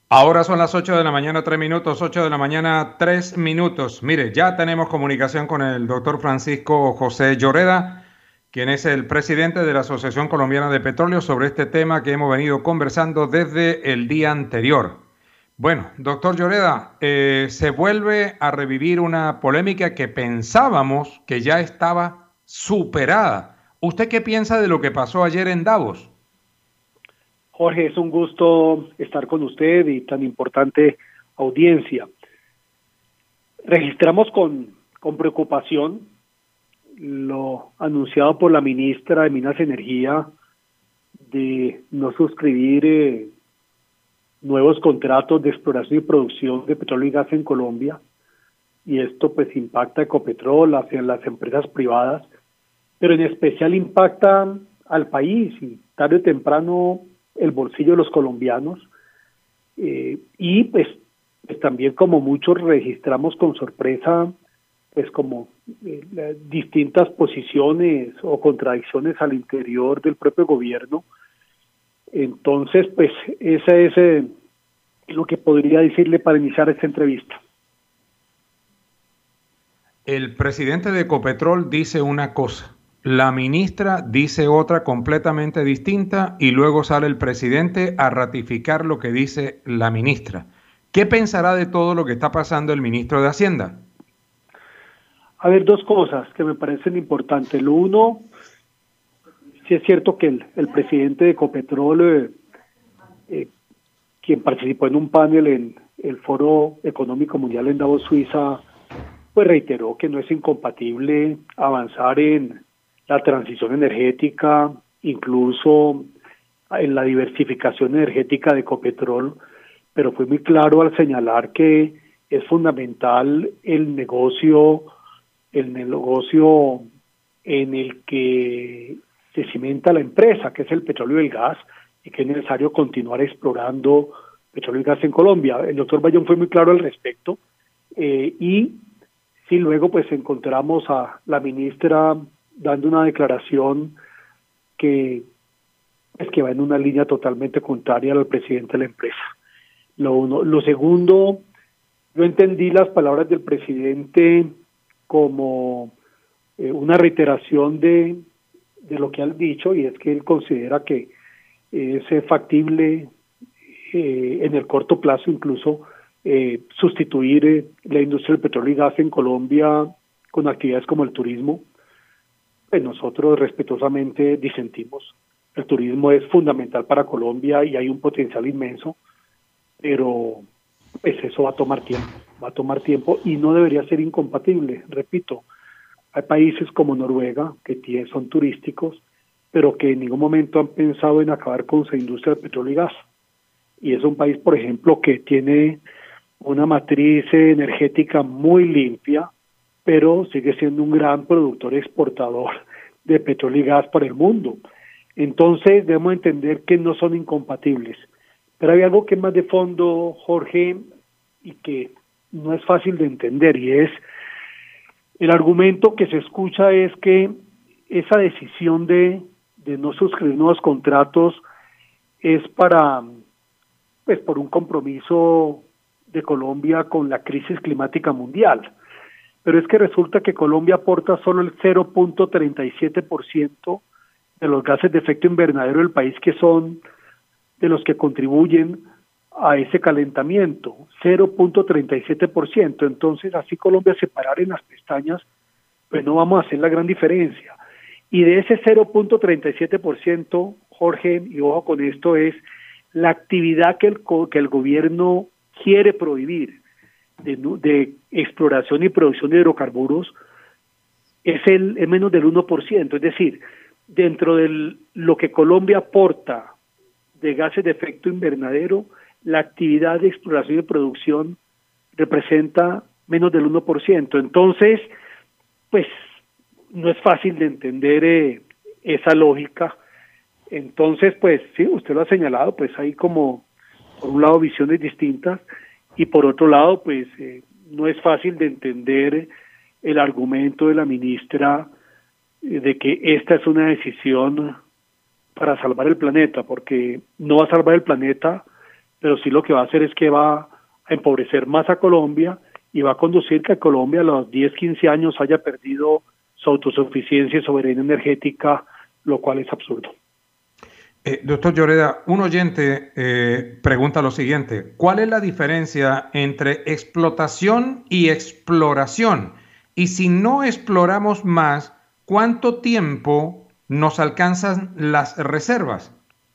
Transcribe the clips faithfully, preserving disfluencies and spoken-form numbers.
Ahora son las ocho de la mañana, tres minutos, ocho de la mañana, tres minutos. Mire, ya tenemos comunicación con el doctor Francisco José Lloreda, quien es el presidente de la Asociación Colombiana de Petróleo, sobre este tema que hemos venido conversando desde el día anterior. Bueno, doctor Lloreda, eh, se vuelve a revivir una polémica que pensábamos que ya estaba superada. ¿Usted qué piensa de lo que pasó ayer en Davos? Jorge, es un gusto estar con usted y tan importante audiencia. Registramos con, con preocupación lo anunciado por la ministra de Minas y Energía de no suscribir eh, nuevos contratos de exploración y producción de petróleo y gas en Colombia, y esto pues impacta a Ecopetrol, hacia las empresas privadas, pero en especial impacta al país y tarde o temprano el bolsillo de los colombianos, eh, y pues, pues también, como muchos, registramos con sorpresa pues como eh, distintas posiciones o contradicciones al interior del propio gobierno. Entonces pues esa es eh, lo que podría decirle para iniciar esta entrevista. El presidente de Ecopetrol dice una cosa, la ministra dice otra completamente distinta y luego sale el presidente a ratificar lo que dice la ministra. ¿Qué pensará de todo lo que está pasando el ministro de Hacienda? A ver, dos cosas que me parecen importantes. Lo uno, sí es cierto que el, el presidente de Ecopetrol, eh, eh, quien participó en un panel en el Foro Económico Mundial en Davos, Suiza, pues reiteró que no es incompatible avanzar en la transición energética, incluso en la diversificación energética de Ecopetrol, pero fue muy claro al señalar que es fundamental el negocio, el negocio en el que se cimenta la empresa, que es el petróleo y el gas, y que es necesario continuar explorando petróleo y gas en Colombia. El doctor Bayón fue muy claro al respecto, eh, y sí, luego pues encontramos a la ministra dando una declaración que es que va en una línea totalmente contraria al presidente de la empresa. Lo uno. Lo segundo, yo entendí las palabras del presidente como eh, una reiteración de, de lo que ha dicho, y es que él considera que es eh, factible eh, en el corto plazo incluso eh, sustituir eh, la industria del petróleo y gas en Colombia con actividades como el turismo. Pues nosotros respetuosamente disentimos. El turismo es fundamental para Colombia y hay un potencial inmenso, pero pues eso va a tomar tiempo, va a tomar tiempo y no debería ser incompatible. Repito, hay países como Noruega que tienen, son turísticos, pero que en ningún momento han pensado en acabar con su industria del petróleo y gas. Y es un país, por ejemplo, que tiene una matriz energética muy limpia, pero sigue siendo un gran productor exportador de petróleo y gas para el mundo. Entonces debemos entender que no son incompatibles. Pero hay algo que es más de fondo, Jorge, y que no es fácil de entender, y es el argumento que se escucha es que esa decisión de, de no suscribir nuevos contratos es para, pues, por un compromiso de Colombia con la crisis climática mundial. Pero es que resulta que Colombia aporta solo el cero punto treinta y siete por ciento de los gases de efecto invernadero del país, que son de los que contribuyen a ese calentamiento, cero punto treinta y siete por ciento. Entonces, así Colombia se parara en las pestañas, pues no vamos a hacer la gran diferencia. Y de ese cero punto treinta y siete por ciento, Jorge, y ojo con esto, es la actividad que el, que el gobierno quiere prohibir de, de exploración y producción de hidrocarburos, es, el, es menos del uno por ciento. Es decir, dentro de lo que Colombia aporta de gases de efecto invernadero, la actividad de exploración y producción representa menos del uno por ciento. Entonces, pues no es fácil de entender eh, esa lógica. Entonces, pues sí, usted lo ha señalado, pues hay como, por un lado, visiones distintas, y por otro lado, pues eh, no es fácil de entender el argumento de la ministra eh, de que esta es una decisión para salvar el planeta, porque no va a salvar el planeta pero sí lo que va a hacer es que va a empobrecer más a Colombia y va a conducir que Colombia a los diez, quince años haya perdido su autosuficiencia y soberanía energética, lo cual es absurdo. Eh, doctor Lloreda, un oyente eh, pregunta lo siguiente: ¿cuál es la diferencia entre explotación y exploración? Y si no exploramos más, ¿cuánto tiempo nos alcanzan las reservas?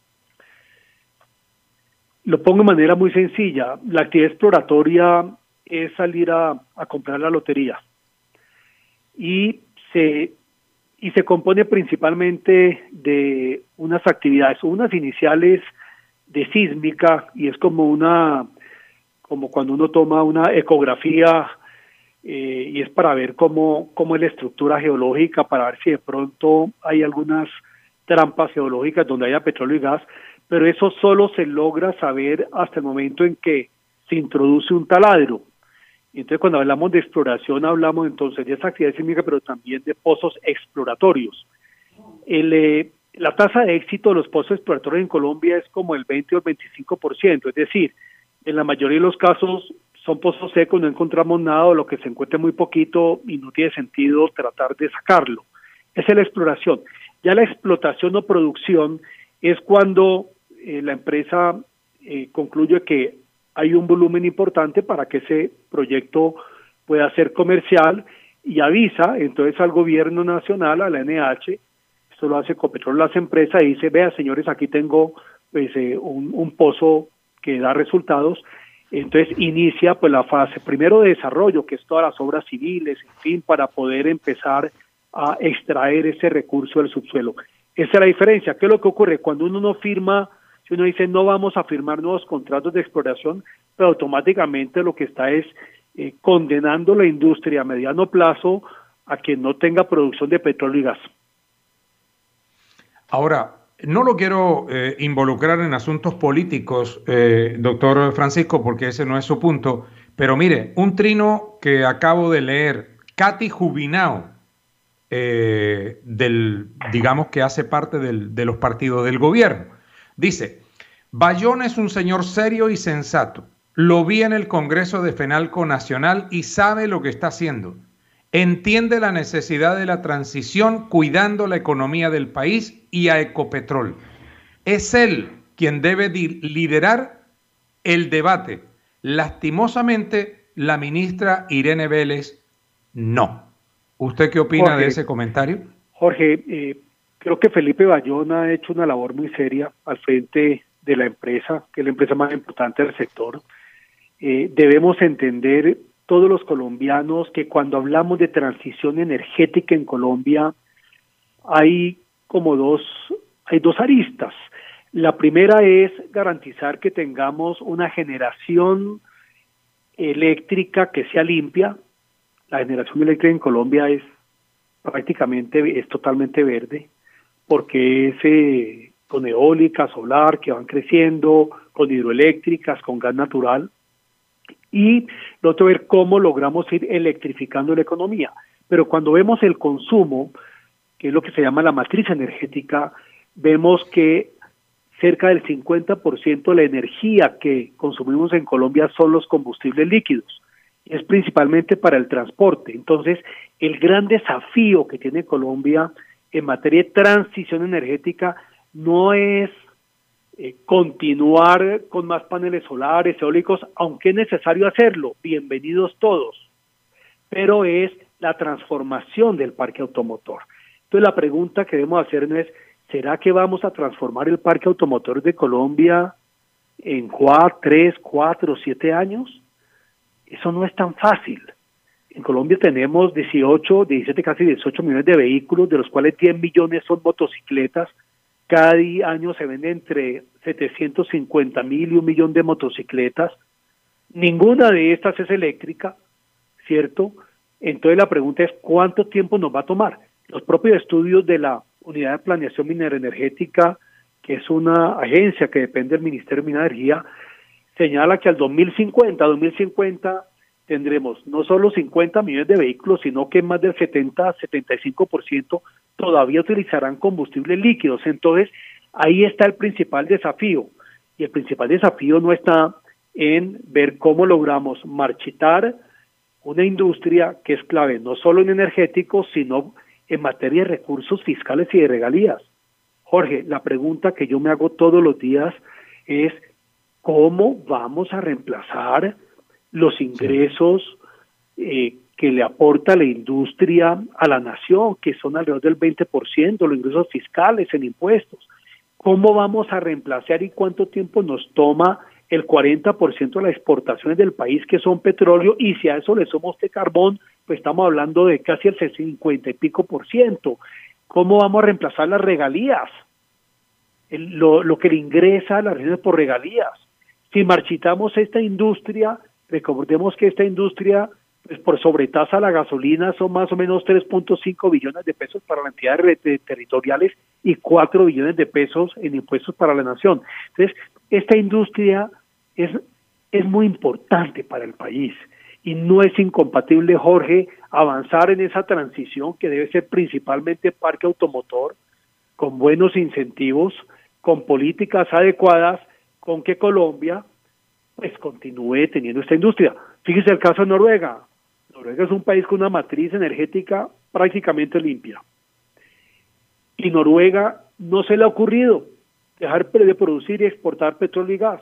Lo pongo de manera muy sencilla. La actividad exploratoria es salir a, a comprar la lotería y se y se compone principalmente de unas actividades, unas iniciales de sísmica, y es como una como cuando uno toma una ecografía eh, y es para ver cómo cómo es la estructura geológica, para ver si de pronto hay algunas trampas geológicas donde haya petróleo y gas, pero eso solo se logra saber hasta el momento en que se introduce un taladro. Entonces, cuando hablamos de exploración, hablamos entonces de esa actividad sísmica, pero también de pozos exploratorios. El, eh, la tasa de éxito de los pozos exploratorios en Colombia es como el veinte o el veinticinco por ciento, es decir, en la mayoría de los casos son pozos secos, no encontramos nada, o lo que se encuentra muy poquito y no tiene sentido tratar de sacarlo. Esa es la exploración. Ya la explotación o producción es cuando eh, la empresa eh, concluye que hay un volumen importante para que ese proyecto pueda ser comercial y avisa entonces al gobierno nacional, a la N H, esto lo hace Ecopetrol, las empresas, y dice: vea, señores, aquí tengo pues eh, un, un pozo que da resultados. Entonces inicia pues la fase primero de desarrollo, que es todas las obras civiles, en fin, para poder empezar a extraer ese recurso del subsuelo. Esa es la diferencia. ¿Qué es lo que ocurre? Cuando uno no firma, si uno dice no vamos a firmar nuevos contratos de exploración, pero automáticamente lo que está es eh, condenando la industria a mediano plazo a que no tenga producción de petróleo y gas. Ahora, no lo quiero eh, involucrar en asuntos políticos, eh, doctor Francisco, porque ese no es su punto, pero mire, un trino que acabo de leer, Katy Jubinao, eh, del, digamos que hace parte del, de los partidos del gobierno, dice: Bayona es un señor serio y sensato. Lo vi en el Congreso de FENALCO Nacional y sabe lo que está haciendo. Entiende la necesidad de la transición cuidando la economía del país y a Ecopetrol. Es él quien debe liderar el debate. Lastimosamente, la ministra Irene Vélez no. ¿Usted qué opina Jorge, de ese comentario? Jorge, eh, creo que Felipe Bayona ha hecho una labor muy seria al frente de la empresa, que es la empresa más importante del sector. Eh, debemos entender todos los colombianos que cuando hablamos de transición energética en Colombia hay como dos, hay dos aristas. La primera es garantizar que tengamos una generación eléctrica que sea limpia. La generación eléctrica en Colombia es prácticamente, es totalmente verde, porque es eh, con eólica, solar, que van creciendo, con hidroeléctricas, con gas natural. Y lo otro, ver cómo logramos ir electrificando la economía. Pero cuando vemos el consumo, que es lo que se llama la matriz energética, vemos que cerca del cincuenta por ciento de la energía que consumimos en Colombia son los combustibles líquidos. Es principalmente para el transporte. Entonces, el gran desafío que tiene Colombia en materia de transición energética no es eh, continuar con más paneles solares, eólicos, aunque es necesario hacerlo, bienvenidos todos, pero es la transformación del parque automotor. Entonces, la pregunta que debemos hacernos es: ¿será que vamos a transformar el parque automotor de Colombia en cuatro, tres, cuatro, siete años? Eso no es tan fácil. En Colombia tenemos dieciocho, diecisiete, casi dieciocho millones de vehículos, de los cuales diez millones son motocicletas. Cada año se vende entre setecientos cincuenta mil y un millón de motocicletas. Ninguna de estas es eléctrica, ¿cierto? Entonces la pregunta es: ¿cuánto tiempo nos va a tomar? Los propios estudios de la Unidad de Planeación Minera Energética, que es una agencia que depende del Ministerio de Minas y Energía, señala que al dos mil cincuenta, dos mil cincuenta tendremos no solo cincuenta millones de vehículos, sino que más del setenta a setenta y cinco por ciento todavía utilizarán combustibles líquidos. Entonces, ahí está el principal desafío. Y el principal desafío no está en ver cómo logramos marchitar una industria que es clave no solo en energéticos, sino en materia de recursos fiscales y de regalías. Jorge, la pregunta que yo me hago todos los días es ¿cómo vamos a reemplazar los ingresos eh, que le aporta la industria a la nación, que son alrededor del veinte por ciento, los ingresos fiscales en impuestos? ¿Cómo vamos a reemplazar y cuánto tiempo nos toma el cuarenta por ciento de las exportaciones del país, que son petróleo? Y si a eso le sumamos este carbón, pues estamos hablando de casi el cincuenta y pico por ciento. ¿Cómo vamos a reemplazar las regalías? El, lo, lo que le ingresa a las regiones por regalías. Si marchitamos esta industria, recordemos que esta industria, pues por sobretasa la gasolina son más o menos tres punto cinco billones de pesos para las entidades territoriales y cuatro billones de pesos en impuestos para la nación. Entonces, esta industria es, es muy importante para el país y no es incompatible, Jorge, avanzar en esa transición que debe ser principalmente parque automotor, con buenos incentivos, con políticas adecuadas, con que Colombia pues continúe teniendo esta industria. Fíjese el caso de Noruega. Noruega es un país con una matriz energética prácticamente limpia. Y Noruega no se le ha ocurrido dejar de producir y exportar petróleo y gas.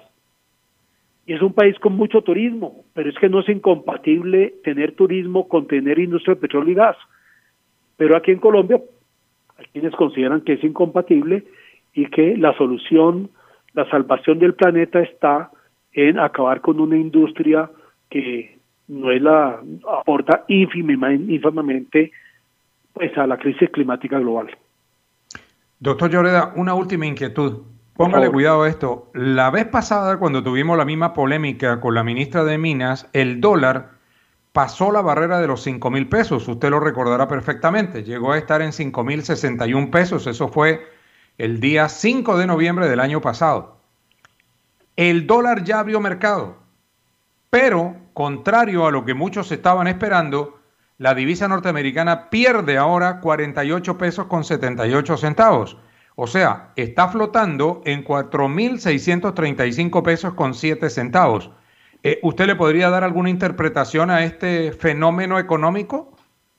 Y es un país con mucho turismo, pero es que no es incompatible tener turismo con tener industria de petróleo y gas. Pero aquí en Colombia hay quienes consideran que es incompatible y que la solución, la salvación del planeta está en acabar con una industria que no es la aporta ínfimamente pues a la crisis climática global. Doctor Lloreda, una última inquietud. Póngale cuidado a esto. La vez pasada, cuando tuvimos la misma polémica con la ministra de Minas, el dólar pasó la barrera de los cinco mil pesos. Usted lo recordará perfectamente. Llegó a estar en cinco mil sesenta y un pesos. Eso fue el día cinco de noviembre del año pasado. El dólar ya abrió mercado, pero contrario a lo que muchos estaban esperando, la divisa norteamericana pierde ahora cuarenta y ocho pesos con setenta y ocho centavos. O sea, está flotando en cuatro mil seiscientos treinta y cinco pesos con siete centavos. Eh, ¿Usted le podría dar alguna interpretación a este fenómeno económico?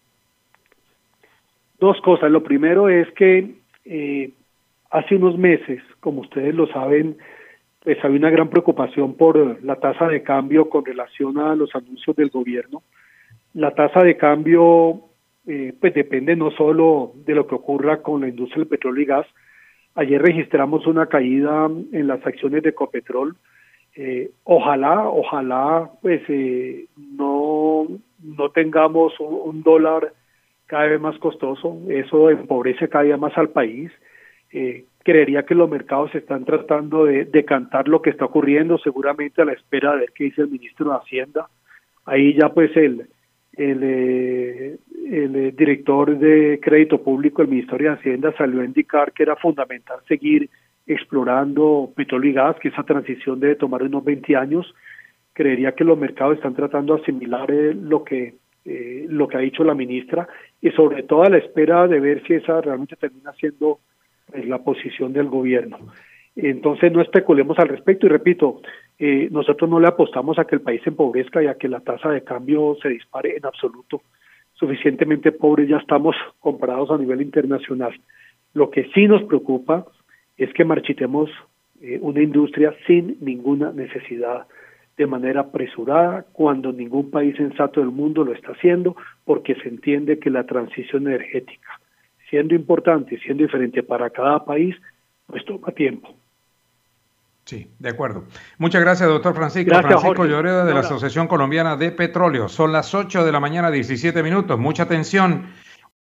Dos cosas. Lo primero es que eh, hace unos meses, como ustedes lo saben, pues había una gran preocupación por la tasa de cambio con relación a los anuncios del gobierno. La tasa de cambio eh, pues depende no solo de lo que ocurra con la industria del petróleo y gas. Ayer registramos una caída en las acciones de Ecopetrol. Eh, ojalá, ojalá pues eh, no, no tengamos un, un dólar cada vez más costoso. Eso empobrece cada día más al país. Eh, creería que los mercados están tratando de decantar lo que está ocurriendo, seguramente a la espera de ver qué dice el ministro de Hacienda. Ahí ya pues el, el, eh, el eh, director de Crédito Público del Ministerio de Hacienda salió a indicar que era fundamental seguir explorando petróleo y gas, que esa transición debe tomar unos veinte años. Creería que los mercados están tratando de asimilar eh, lo que eh, lo que ha dicho la ministra y sobre todo a la espera de ver si esa realmente termina siendo es la posición del gobierno. Entonces no especulemos al respecto y repito, eh, nosotros no le apostamos a que el país se empobrezca y a que la tasa de cambio se dispare en absoluto. Suficientemente pobres ya estamos comparados a nivel internacional. Lo que sí nos preocupa es que marchitemos eh, una industria sin ninguna necesidad, de manera apresurada, cuando ningún país sensato del mundo lo está haciendo, porque se entiende que la transición energética, siendo importante, siendo diferente para cada país, pues toma tiempo. Sí, de acuerdo. Muchas gracias, doctor Francisco. Gracias, Francisco Jorge. Lloreda, de la Hola. Asociación Colombiana de Petróleo. Son las ocho de la mañana, diecisiete minutos. Mucha atención.